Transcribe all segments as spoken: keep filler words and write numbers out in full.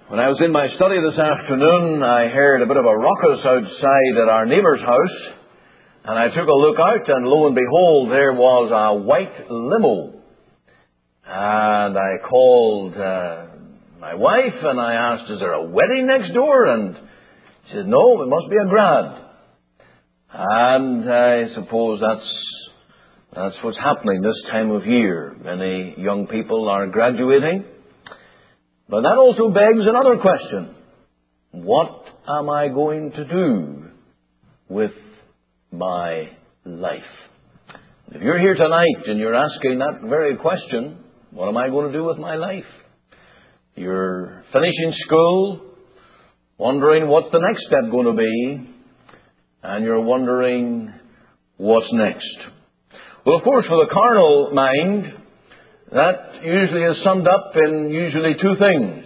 When I was in my study this afternoon, I heard a bit of a ruckus outside at our neighbour's house, and I took a look out, and lo and behold, there was a white limo. And I called uh, my wife, and I asked, is there a wedding next door? And she said, no, it must be a grad. And I suppose that's that's what's happening this time of year. Many young people are graduating. But that also begs another question. What am I going to do with my life? If you're here tonight and you're asking that very question, what am I going to do with my life? You're finishing school, wondering what's the next step going to be, and you're wondering what's next. Well, of course, for the carnal mind, that usually is summed up in usually two things: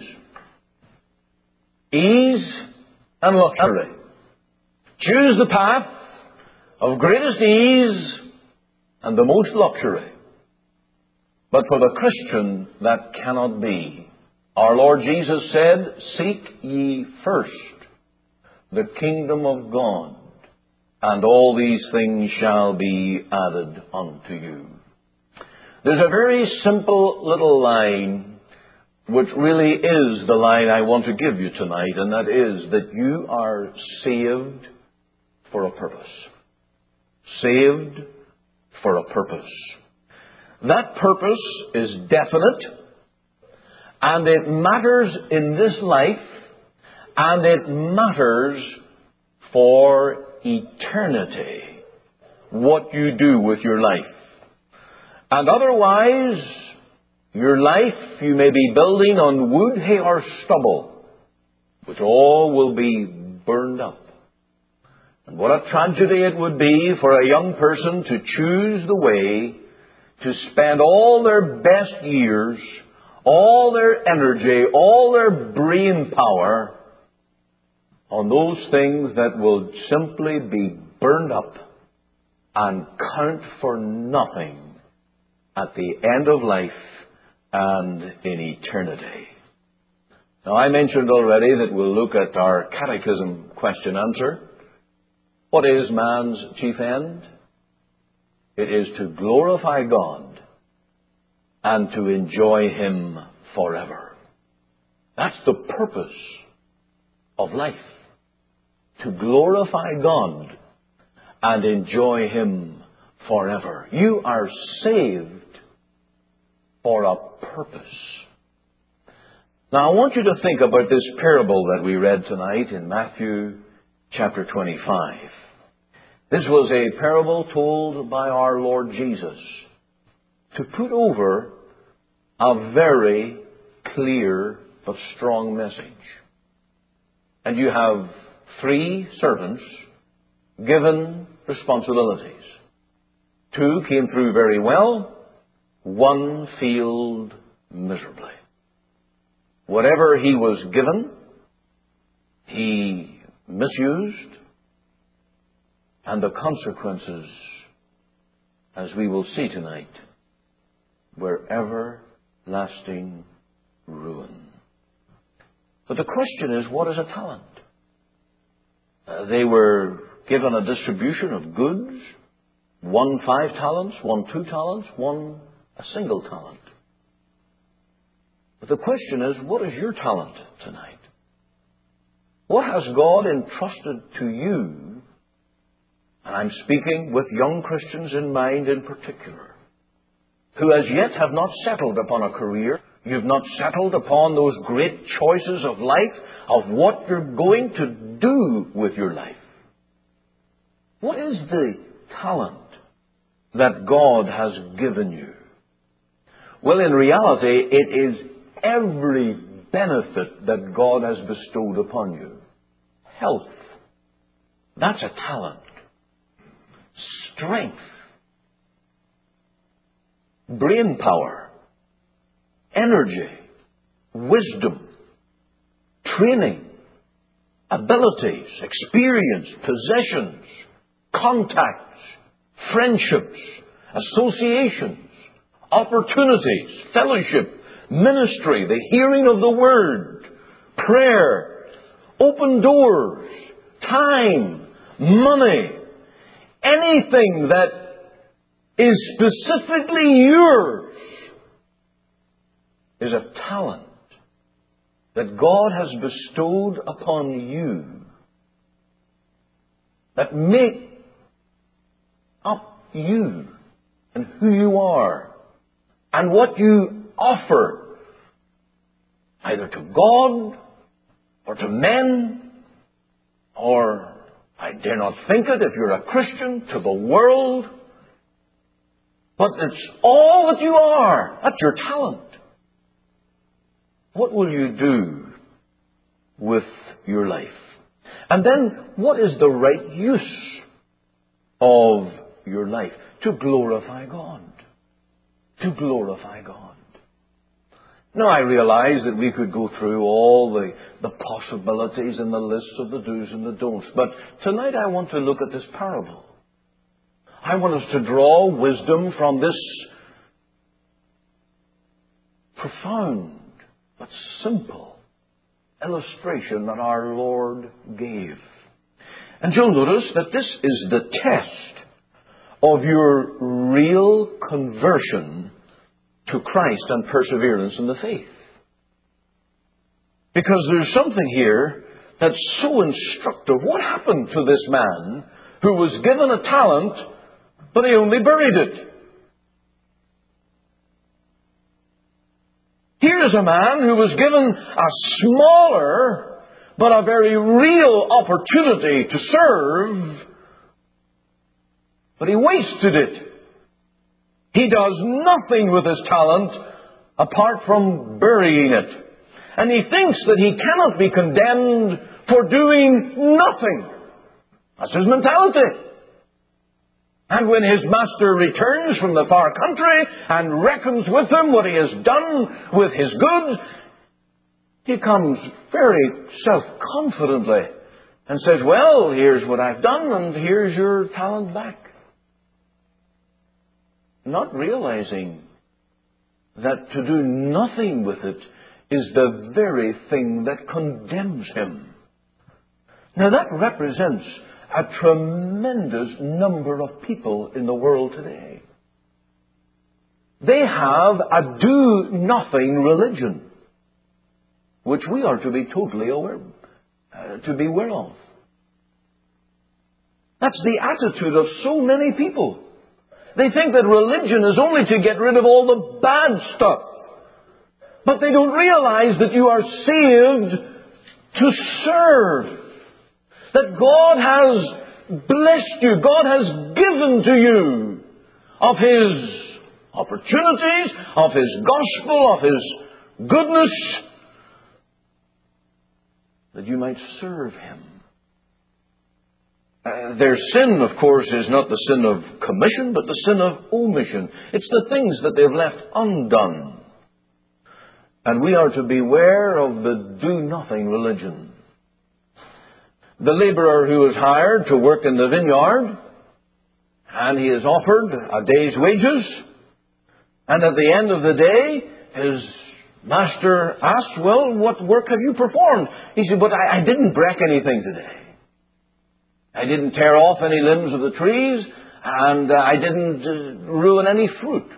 ease and luxury. Choose the path of greatest ease and the most luxury. But for the Christian, that cannot be. Our Lord Jesus said, seek ye first the kingdom of God, and all these things shall be added unto you. There's a very simple little line which really is the line I want to give you tonight, and that is that you are saved for a purpose. Saved for a purpose. That purpose is definite, and it matters in this life, and it matters for eternity, what you do with your life. And otherwise, your life you may be building on wood, hay, or stubble, which all will be burned up. And what a tragedy it would be for a young person to choose the way to spend all their best years, all their energy, all their brain power on those things that will simply be burned up and count for nothing at the end of life and in eternity. Now, I mentioned already that we'll look at our catechism question answer. What is man's chief end? It is to glorify God and to enjoy Him forever. That's the purpose of life. To glorify God and enjoy Him forever. You are saved for a purpose. Now, I want you to think about this parable that we read tonight in Matthew chapter twenty-five. This was a parable told by our Lord Jesus to put over a very clear but strong message. And you have three servants given responsibilities. Two came through very well. One failed miserably. Whatever he was given, he misused. And the consequences, as we will see tonight, were everlasting ruin. But the question is, what is a talent? Uh, they were given a distribution of goods. One five talents, one two talents, one a single talent. But the question is, what is your talent tonight? What has God entrusted to you? And I'm speaking with young Christians in mind in particular, who as yet have not settled upon a career. You've not settled upon those great choices of life, of what you're going to do with your life. What is the talent that God has given you? Well, in reality, it is every benefit that God has bestowed upon you. Health. That's a talent. Strength. Brain power. Energy. Wisdom. Training. Abilities. Experience. Possessions. Contacts. Friendships. Associations. Opportunities. Fellowship. Ministry. The hearing of the Word. prayer, open doors, time, money, anything that is specifically yours is a talent that God has bestowed upon you that make up you and who you are and what you offer either to God or to men, or, I dare not think it if you're a Christian, to the world. But it's all that you are. That's your talent. What will you do with your life? And then, what is the right use of your life? To glorify God. To glorify God. Now, I realize that we could go through all the, the possibilities and the lists of the do's and the don'ts. But tonight I want to look at this parable. I want us to draw wisdom from this profound but simple illustration that our Lord gave. And you'll notice that this is the test of your real conversion to Christ and perseverance in the faith. Because there's something here that's so instructive. What happened to this man who was given a talent, but he only buried it? Here's a man who was given a smaller, but a very real opportunity to serve, but he wasted it. He does nothing with his talent apart from burying it. And he thinks that he cannot be condemned for doing nothing. That's his mentality. And when his master returns from the far country and reckons with him what he has done with his goods, he comes very self-confidently and says, well, here's what I've done and here's your talent back. Not realizing that to do nothing with it is the very thing that condemns him. Now that represents a tremendous number of people in the world today. They have a do-nothing religion, which we are to be totally aware, uh, to be aware of. That's the attitude of so many people. They think that religion is only to get rid of all the bad stuff. But they don't realize that you are saved to serve. That God has blessed you. God has given to you of His opportunities, of His gospel, of His goodness, that you might serve Him. Uh, their sin, of course, is not the sin of commission, but the sin of omission. It's the things that they've left undone. And we are to beware of the do-nothing religion. The laborer who is hired to work in the vineyard, and he is offered a day's wages, and at the end of the day, his master asks, well, what work have you performed? He said, but I, I didn't break anything today. I didn't tear off any limbs of the trees, and uh, I didn't uh, ruin any fruit.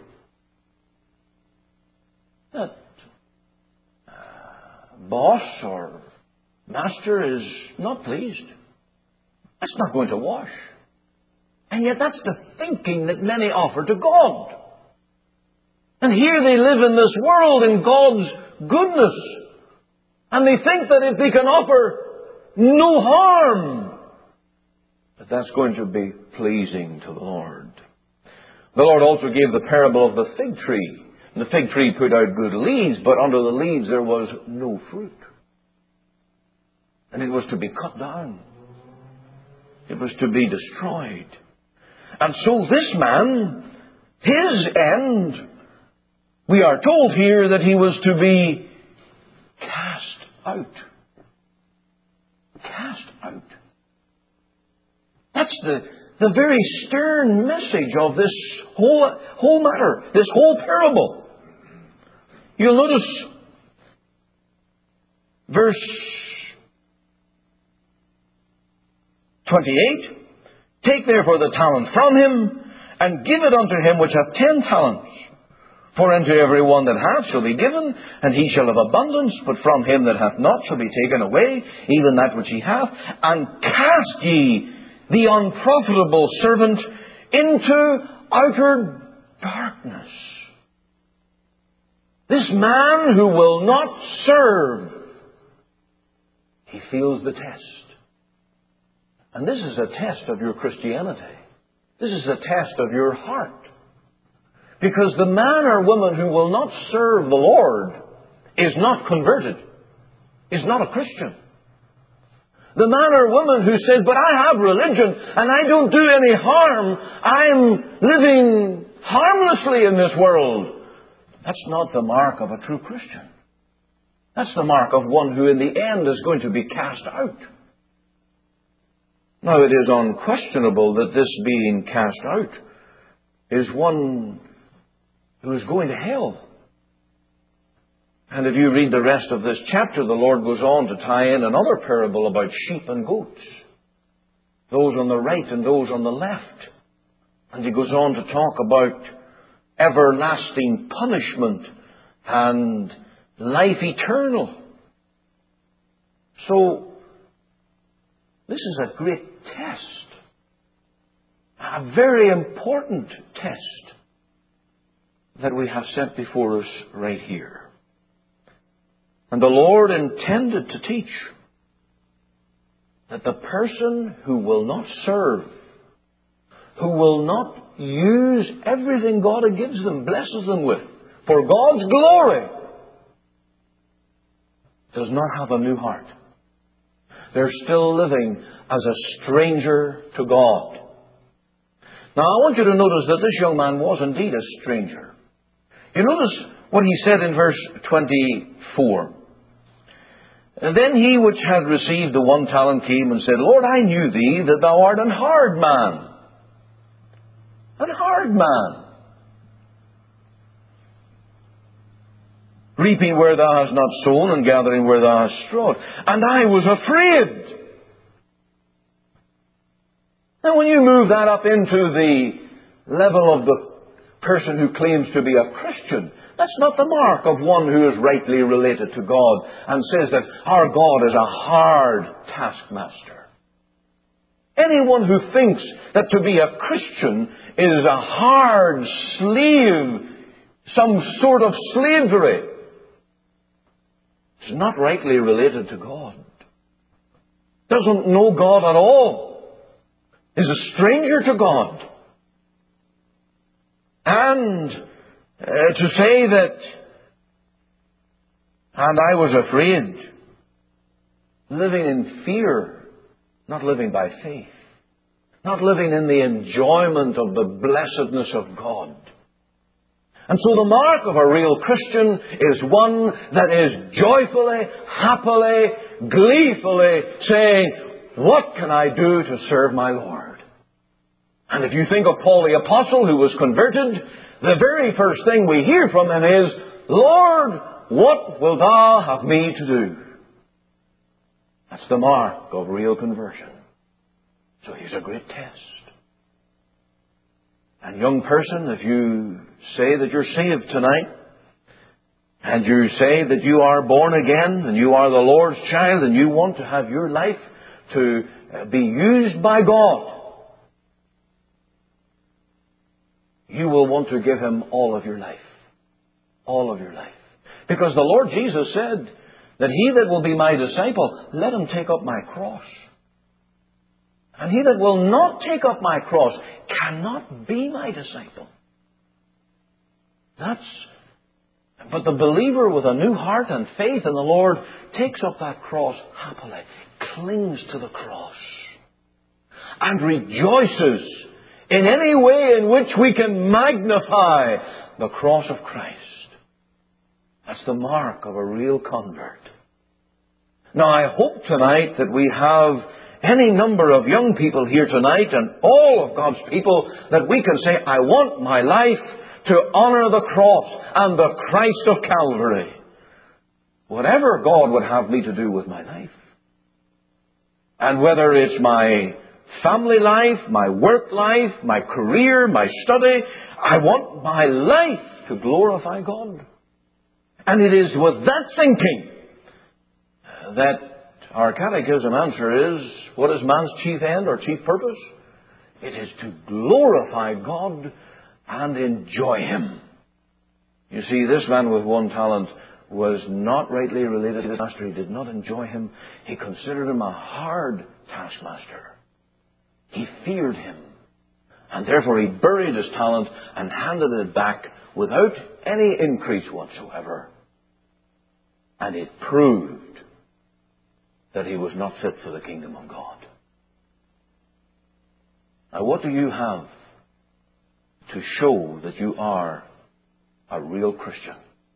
That uh, boss or master is not pleased. That's not going to wash. And yet that's the thinking that many offer to God. And here they live in this world in God's goodness. And they think that if they can offer no harm, that that's going to be pleasing to the Lord. The Lord also gave the parable of the fig tree. And the fig tree put out good leaves, but under the leaves there was no fruit. And it was to be cut down. It was to be destroyed. And so this man, his end, we are told here that he was to be cast out. Cast out. That's the, the very stern message of this whole, whole matter, this whole parable. You'll notice Verse twenty-eight, take therefore the talent from him, and give it unto him which hath ten talents. For unto every one that hath shall be given, and he shall have abundance, but from him that hath not shall be taken away even that which he hath. And cast ye the unprofitable servant into outer darkness. This man who will not serve, he feels the test. And this is a test of your Christianity. This is a test of your heart. Because the man or woman who will not serve the Lord is not converted, is not a Christian. The man or woman who says, but I have religion and I don't do any harm, I'm living harmlessly in this world, that's not the mark of a true Christian. That's the mark of one who in the end is going to be cast out. Now it is unquestionable that this being cast out is one who is going to hell. And if you read the rest of this chapter, the Lord goes on to tie in another parable about sheep and goats. Those on the right and those on the left. And he goes on to talk about everlasting punishment and life eternal. So, this is a great test. A very important test that we have set before us right here. And the Lord intended to teach that the person who will not serve, who will not use everything God gives them, blesses them with, for God's glory, does not have a new heart. They're still living as a stranger to God. Now I want you to notice that this young man was indeed a stranger. You notice what he said in verse twenty-four. And then he which had received the one talent came and said, Lord, I knew thee that thou art an hard man. An hard man. Reaping where thou hast not sown, and gathering where thou hast strawed. And I was afraid. Now when you move that up into the level of the person who claims to be a Christian, that's not the mark of one who is rightly related to God and says that our God is a hard taskmaster. Anyone who thinks that to be a Christian is a hard slave, some sort of slavery, is not rightly related to God. Doesn't know God at all. Is a stranger to God. And uh, to say that, and I was afraid, living in fear, not living by faith, not living in the enjoyment of the blessedness of God. And so the mark of a real Christian is one that is joyfully, happily, gleefully saying, what can I do to serve my Lord? And if you think of Paul the Apostle who was converted, the very first thing we hear from him is, Lord, what wilt thou have me to do? That's the mark of real conversion. So here's a great test. And young person, if you say that you're saved tonight, and you say that you are born again, and you are the Lord's child, and you want to have your life to be used by God, you will want to give Him all of your life. All of your life. Because the Lord Jesus said that he that will be my disciple, let him take up my cross. And he that will not take up my cross cannot be my disciple. That's, but the believer with a new heart and faith in the Lord takes up that cross happily, clings to the cross, and rejoices in any way in which we can magnify the cross of Christ. That's the mark of a real convert. Now, I hope tonight that we have any number of young people here tonight and all of God's people that we can say, I want my life to honor the cross and the Christ of Calvary. whatever God would have me to do with my life. And whether it's my family life, my work life, my career, my study, I want my life to glorify God. And it is with that thinking that our catechism answer is, what is man's chief end or chief purpose? It is to glorify God and enjoy Him. You see, this man with one talent was not rightly related to his master. He did not enjoy him. He considered him a hard taskmaster. He feared him. And therefore he buried his talent and handed it back without any increase whatsoever. And it proved that he was not fit for the kingdom of God. Now, what do you have to show that you are a real Christian?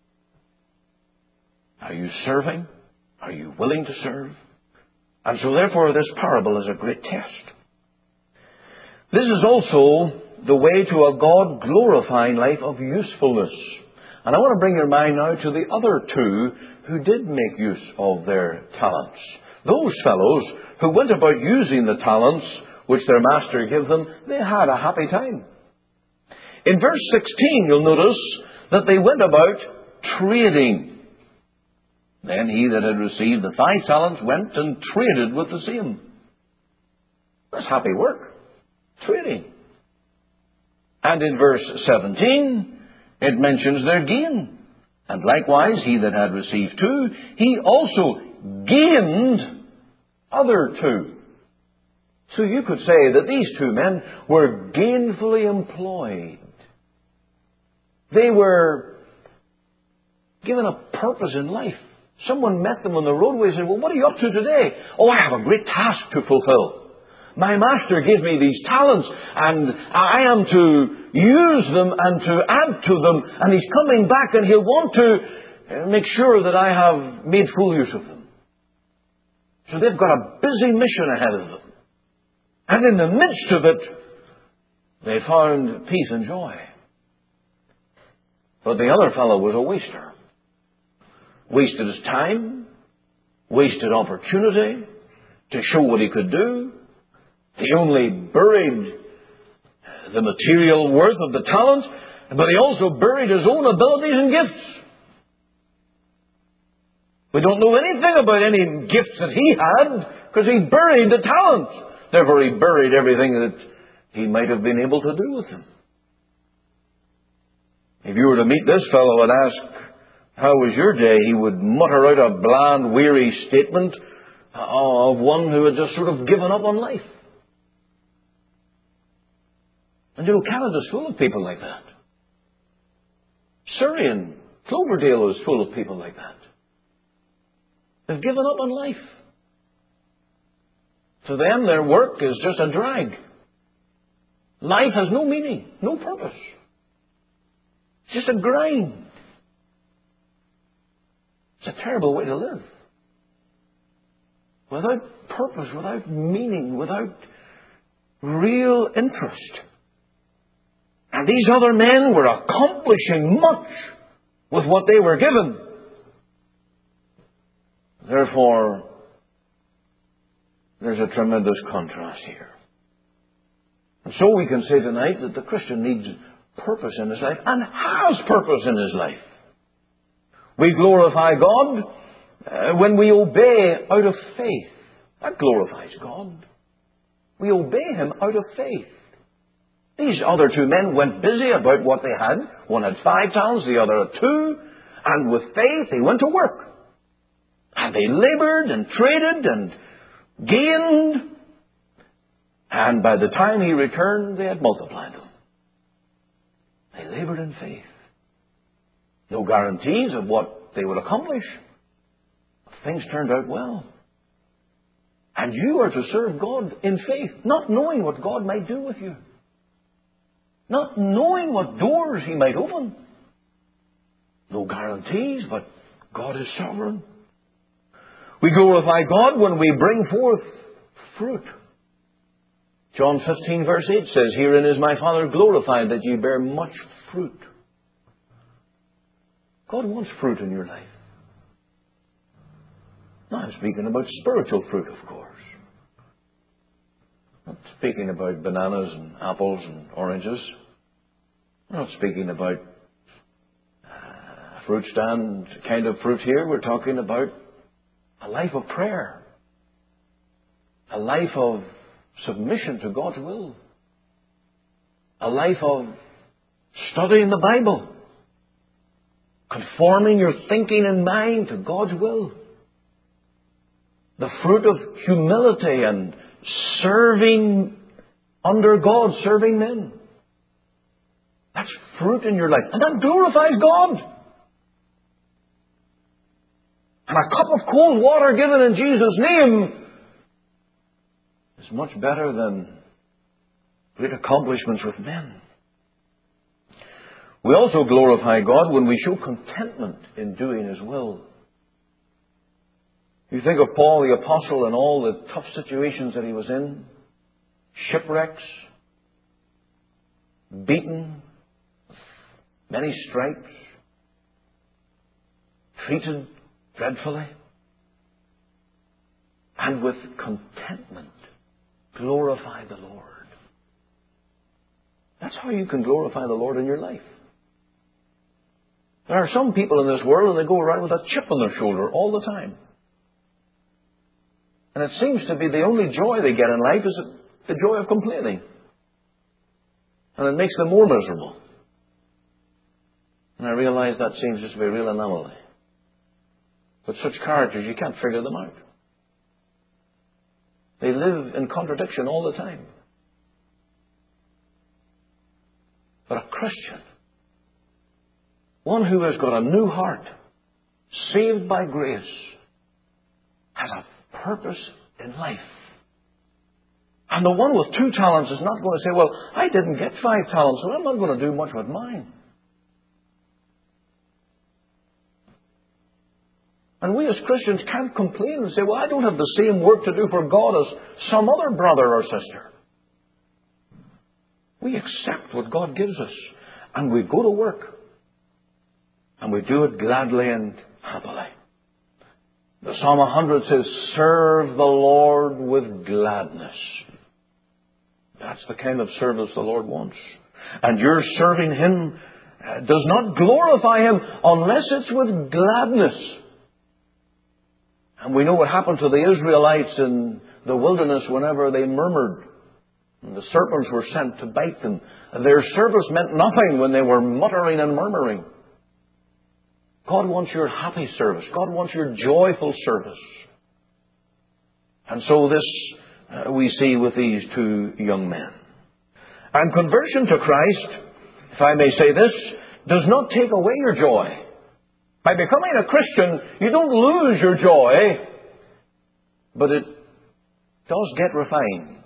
Are you serving? Are you willing to serve? And so therefore this parable is a great test. This is also the way to a God-glorifying life of usefulness. And I want to bring your mind now to the other two who did make use of their talents. Those fellows who went about using the talents which their master gave them, they had a happy time. In verse sixteen, you'll notice that they went about trading. Then he that had received the five talents went and traded with the same. That's happy work. Trading. And in verse seventeen, it mentions their gain. And likewise, he that had received two, he also gained other two. So you could say that these two men were gainfully employed. They were given a purpose in life. Someone met them on the roadway and said, well, what are you up to today? Oh, I have a great task to fulfill. My master gave me these talents, and I am to use them and to add to them, and he's coming back and he'll want to make sure that I have made full use of them. So they've got a busy mission ahead of them. And in the midst of it, they found peace and joy. But the other fellow was a waster. Wasted his time, wasted opportunity to show what he could do. He only buried the material worth of the talent, but he also buried his own abilities and gifts. We don't know anything about any gifts that he had because he buried the talent. Therefore, he buried everything that he might have been able to do with them. If you were to meet this fellow and ask, how was your day? He would mutter out a bland, weary statement of one who had just sort of given up on life. And you know, Canada's full of people like that. Surrey and Cloverdale is full of people like that. They've given up on life. To them, their work is just a drag. Life has no meaning, no purpose. It's just a grind. It's a terrible way to live. Without purpose, without meaning, without real interest. And these other men were accomplishing much with what they were given. Therefore, there's a tremendous contrast here. And so we can say tonight that the Christian needs purpose in his life and has purpose in his life. We glorify God uh, when we obey out of faith. That glorifies God. We obey Him out of faith. These other two men went busy about what they had. One had five talents, the other had two. And with faith, they went to work. And they labored and traded and gained. And by the time he returned, they had multiplied them. They labored in faith. No guarantees of what they would accomplish. Things turned out well. And you are to serve God in faith, not knowing what God might do with you. Not knowing what doors He might open. No guarantees, but God is sovereign. We glorify God when we bring forth fruit. John fifteen verse eight says, herein is my Father glorified, that ye bear much fruit. God wants fruit in your life. Now, I'm speaking about spiritual fruit, of course. I'm not speaking about bananas and apples and oranges. I'm not speaking about a fruit stand kind of fruit here. We're talking about a life of prayer. A life of submission to God's will. A life of studying the Bible. Conforming your thinking and mind to God's will. The fruit of humility and serving under God, serving men. That's fruit in your life. And that glorifies God. And a cup of cold water given in Jesus' name is much better than great accomplishments with men. We also glorify God when we show contentment in doing His will. You think of Paul the Apostle and all the tough situations that he was in. Shipwrecks. Beaten. Many stripes. Treated dreadfully. And with contentment glorify the Lord. That's how you can glorify the Lord in your life. There are some people in this world and they go around with a chip on their shoulder all the time. And it seems to be the only joy they get in life is the joy of complaining. And it makes them more miserable. And I realize that seems just to be a real anomaly. But such characters, you can't figure them out. They live in contradiction all the time. But a Christian, one who has got a new heart, saved by grace, has a purpose in life. And the one with two talents is not going to say, well, I didn't get five talents, so I'm not going to do much with mine. And we as Christians can't complain and say, well, I don't have the same work to do for God as some other brother or sister. We accept what God gives us. And we go to work. And we do it gladly and happily. The Psalm one hundred says, serve the Lord with gladness. That's the kind of service the Lord wants. And your serving Him does not glorify Him unless it's with gladness. And we know what happened to the Israelites in the wilderness whenever they murmured. And the serpents were sent to bite them. And their service meant nothing when they were muttering and murmuring. God wants your happy service. God wants your joyful service. And so this uh, we see with these two young men. And conversion to Christ, if I may say this, does not take away your joy. By becoming a Christian, you don't lose your joy, but it does get refined.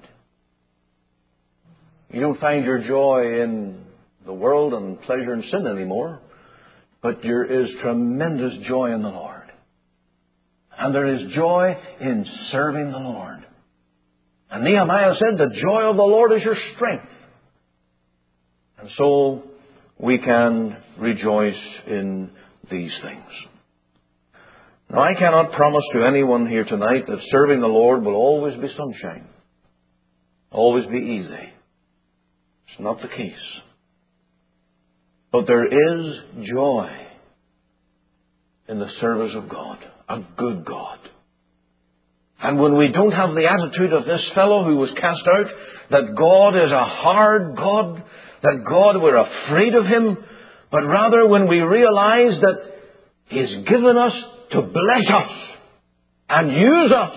You don't find your joy in the world and pleasure and sin anymore, but there is tremendous joy in the Lord. And there is joy in serving the Lord. And Nehemiah said, the joy of the Lord is your strength. And so we can rejoice in these things. Now, I cannot promise to anyone here tonight that serving the Lord will always be sunshine, always be easy. It's not the case. But there is joy in the service of God, a good God. And when we don't have the attitude of this fellow who was cast out, that God is a hard God, that God, we're afraid of Him, but rather when we realize that He's given us to bless us and use us,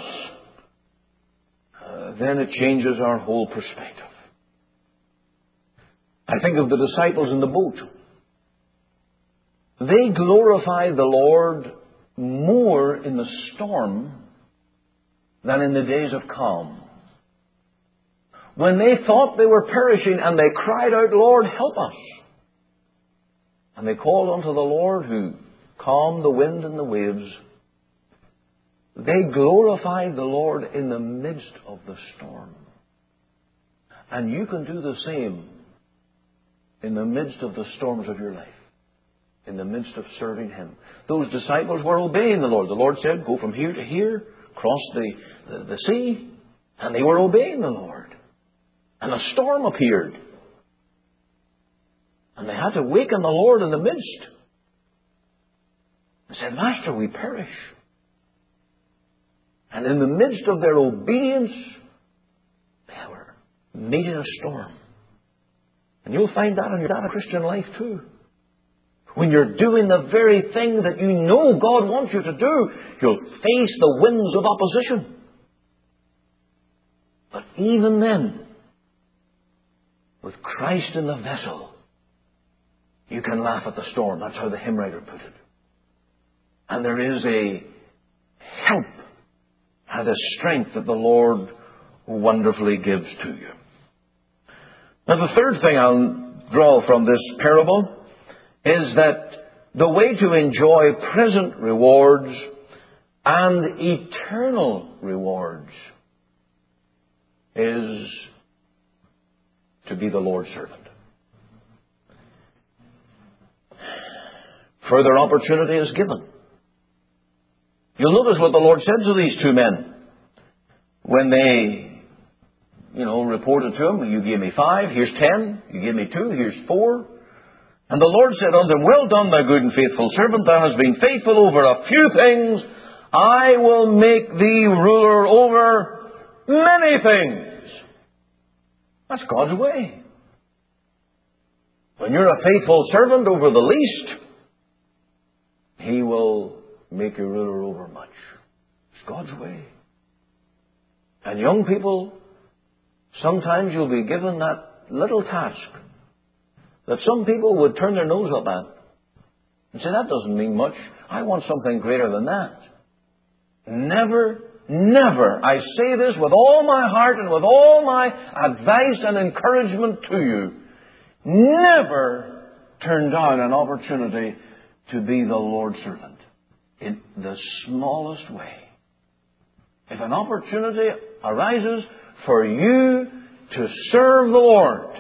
uh, then it changes our whole perspective. I think of the disciples in the boat. They glorified the Lord more in the storm than in the days of calm. When they thought they were perishing and they cried out, Lord, help us. And they called unto the Lord who calmed the wind and the waves. They glorified the Lord in the midst of the storm. And you can do the same in the midst of the storms of your life. in the midst of serving Him. Those disciples were obeying the Lord. The Lord said, go from here to here, cross the, the, the sea. And they were obeying the Lord. And a storm appeared. And they had to waken the Lord in the midst. They said, Master, we perish. And in the midst of their obedience, they were meeting a storm. And you'll find that in your Christian life too. When you're doing the very thing that you know God wants you to do, you'll face the winds of opposition. But even then, with Christ in the vessel, you can laugh at the storm. That's how the hymn writer put it. And there is a help and a strength that the Lord wonderfully gives to you. Now, the third thing I'll draw from this parable is that the way to enjoy present rewards and eternal rewards is to be the Lord's servant. Further opportunity is given. You'll notice what the Lord said to these two men when they, you know, reported to him, you gave me five, here's ten, you gave me two, here's four. And the Lord said unto him, well done, thy good and faithful servant, thou hast been faithful over a few things, I will make thee ruler over many things. That's God's way. When you're a faithful servant over the least, He will make you ruler over much. It's God's way. And young people, sometimes you'll be given that little task that some people would turn their nose up at and say, that doesn't mean much. I want something greater than that. Never, never, I say this with all my heart and with all my advice and encouragement to you, never turn down an opportunity to be the Lord's servant in the smallest way. If an opportunity arises for you to serve the Lord,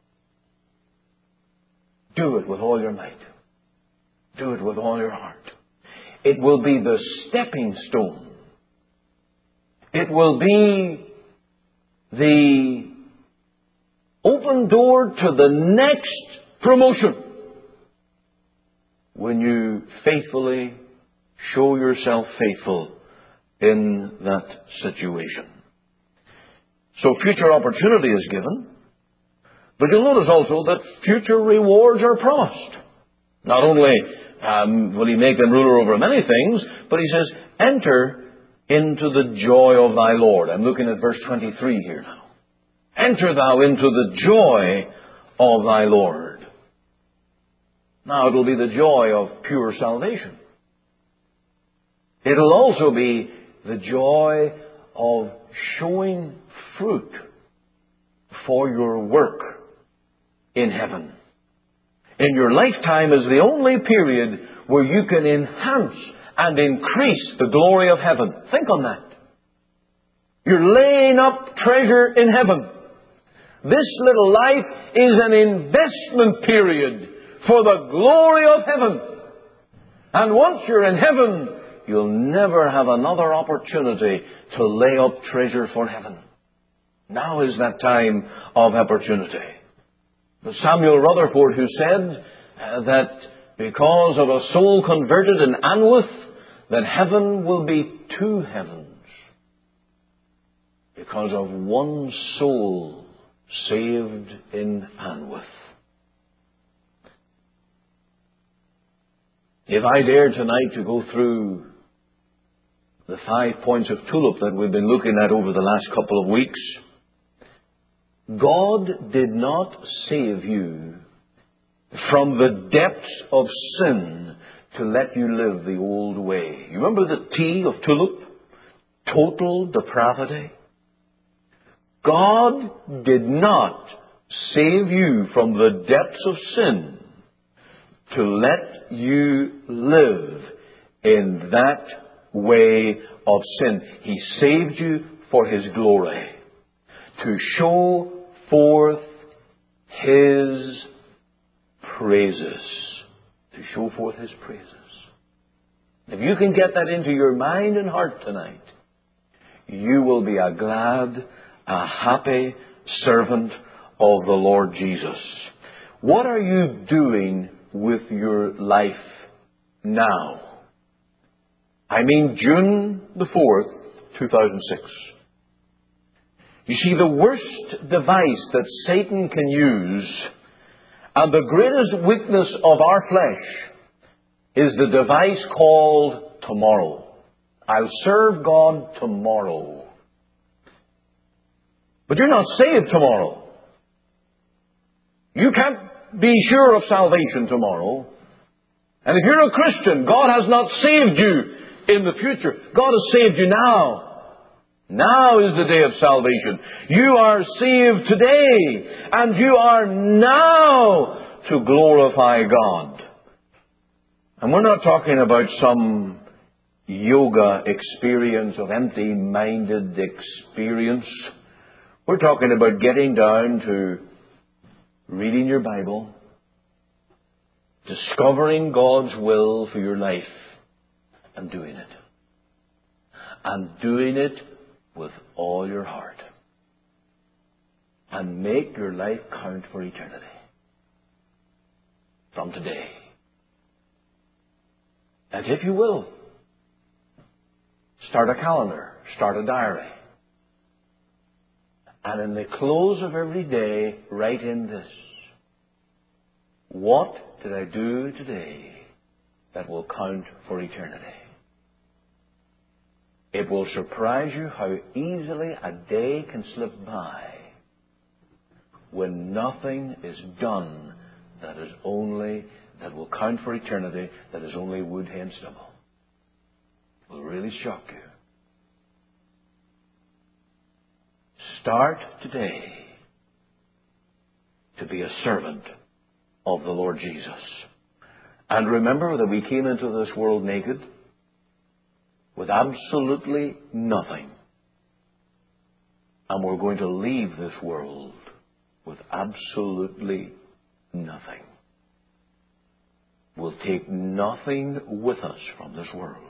do it with all your might. Do it with all your heart. It will be the stepping stone. It will be the open door to the next promotion when you faithfully show yourself faithful in that situation. So future opportunity is given. But you'll notice also that future rewards are promised. Not only um, will He make them ruler over many things, but He says, enter into the joy of thy Lord. I'm looking at verse twenty-three here now. Enter thou into the joy of thy Lord. Now it will be the joy of pure salvation. It will also be the joy of showing fruit for your work in heaven. In your lifetime is the only period where you can enhance and increase the glory of heaven. Think on that. You're laying up treasure in heaven. This little life is an investment period for the glory of heaven. And once you're in heaven, you'll never have another opportunity to lay up treasure for heaven. Now is that time of opportunity. But Samuel Rutherford, who said uh, that because of a soul converted in Anwoth, that heaven will be two heavens. Because of one soul saved in Anwoth. If I dare tonight to go through the five points of tulip that we've been looking at over the last couple of weeks, God did not save you from the depths of sin to let you live the old way. You remember the T of tulip? Total depravity. God did not save you from the depths of sin to let you live in that way of sin. He saved you for His glory, to show forth His praises. To to show forth His praises. If you can get that into your mind and heart tonight, you will be a glad, a happy servant of the Lord Jesus. What are you doing with your life now? I mean June the fourth, two thousand six. You see, the worst device that Satan can use, and the greatest weakness of our flesh, is the device called tomorrow. I'll serve God tomorrow. But you're not saved tomorrow. You can't be sure of salvation tomorrow. And if you're a Christian, God has not saved you in the future. God has saved you now. Now is the day of salvation. You are saved today, and you are now to glorify God. And we're not talking about some yoga experience of empty-minded experience. We're talking about getting down to reading your Bible, discovering God's will for your life, and doing it. And doing it with all your heart. And make your life count for eternity. From today. And if you will, start a calendar, start a diary. And in the close of every day, write in this: what did I do today that will count for eternity? It will surprise you how easily a day can slip by when nothing is done that is only, that will count for eternity, that is only wood, hay, and stubble. It will really shock you. Start today to be a servant of the Lord Jesus. And remember that we came into this world naked, with absolutely nothing. And we're going to leave this world with absolutely nothing. We'll take nothing with us from this world.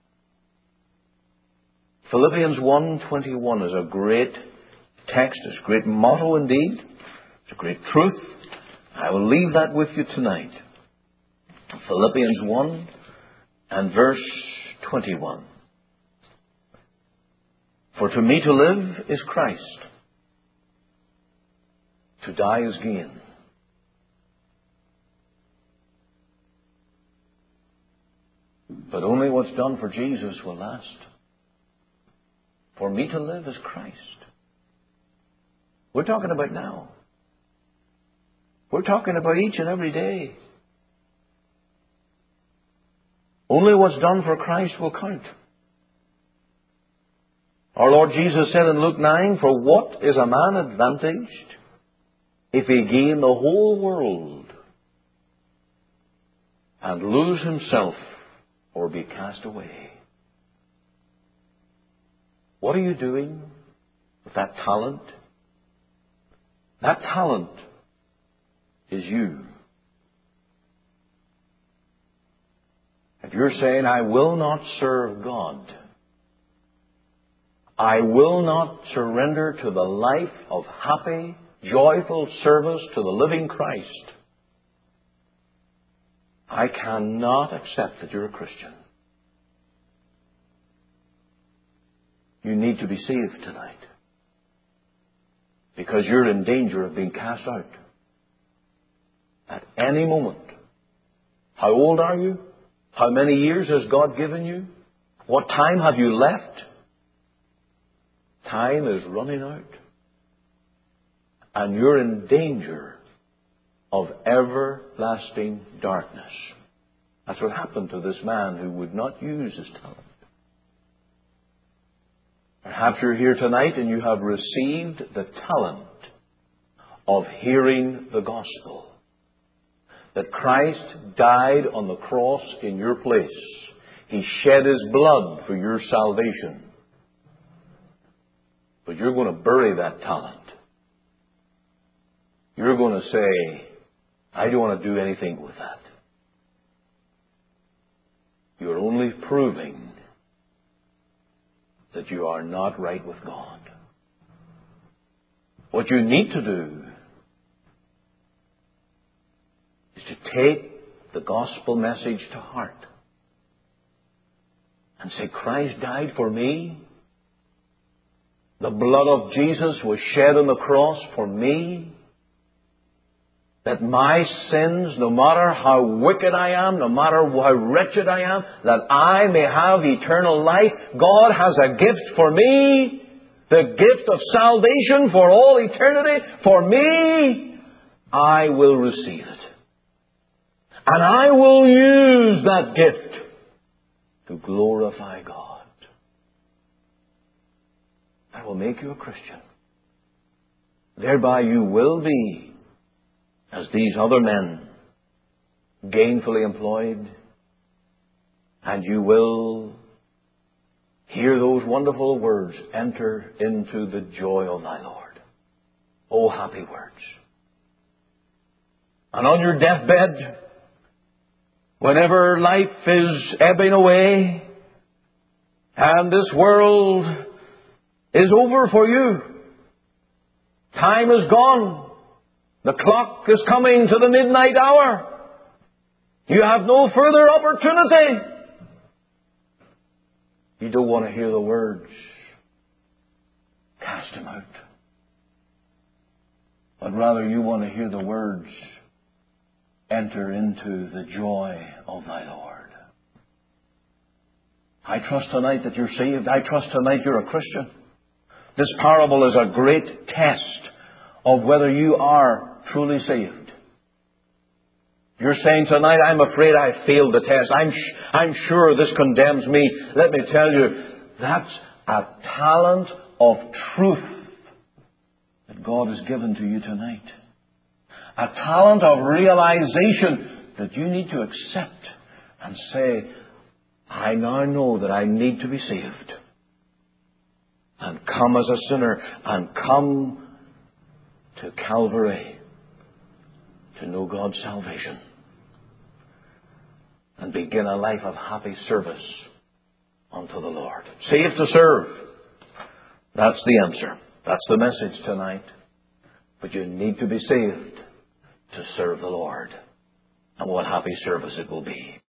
Philippians one twenty-one is a great text, it's a great motto indeed. It's a great truth. I will leave that with you tonight. Philippians one and verse twenty-one. For to me to live is Christ. To die is gain. But only what's done for Jesus will last. For me to live is Christ. We're talking about now. We're talking about each and every day. Only what's done for Christ will count. Our Lord Jesus said in Luke nine, for what is a man advantaged if he gain the whole world and lose himself or be cast away? What are you doing with that talent? That talent is you. If you're saying, I will not serve God, I will not surrender to the life of happy, joyful service to the living Christ, I cannot accept that you're a Christian. You need to be saved tonight, because you're in danger of being cast out at any moment. How old are you? How many years has God given you? What time have you left? Time is running out. And you're in danger of everlasting darkness. That's what happened to this man who would not use his talent. Perhaps you're here tonight and you have received the talent of hearing the gospel. That Christ died on the cross in your place. He shed His blood for your salvation. But you're going to bury that talent. You're going to say, I don't want to do anything with that. you're only proving that you are not right with God. What you need to do is to take the gospel message to heart and say, Christ died for me. The blood of Jesus was shed on the cross for me. That my sins, no matter how wicked I am, no matter how wretched I am, that I may have eternal life. God has a gift for me. The gift of salvation for all eternity. For me, I will receive it. And I will use that gift to glorify God. That will make you a Christian. Thereby you will be, as these other men, gainfully employed, and you will hear those wonderful words, enter into the joy of thy Lord. Oh, happy words. And on your deathbed, whenever life is ebbing away, and this world is over for you, time is gone, the clock is coming to the midnight hour, you have no further opportunity. You don't want to hear the words, cast him out. But rather you want to hear the words, enter into the joy of thy Lord. I trust tonight that you're saved. I trust tonight you're a Christian. This parable is a great test of whether you are truly saved. You're saying tonight, I'm afraid I failed the test. I'm, sh- I'm sure this condemns me. Let me tell you, that's a talent of truth that God has given to you tonight. A talent of realization that you need to accept and say, I now know that I need to be saved. And come as a sinner and come to Calvary to know God's salvation and begin a life of happy service unto the Lord. Saved to serve. That's the answer. That's the message tonight. But you need to be saved to serve the Lord. And what happy service it will be.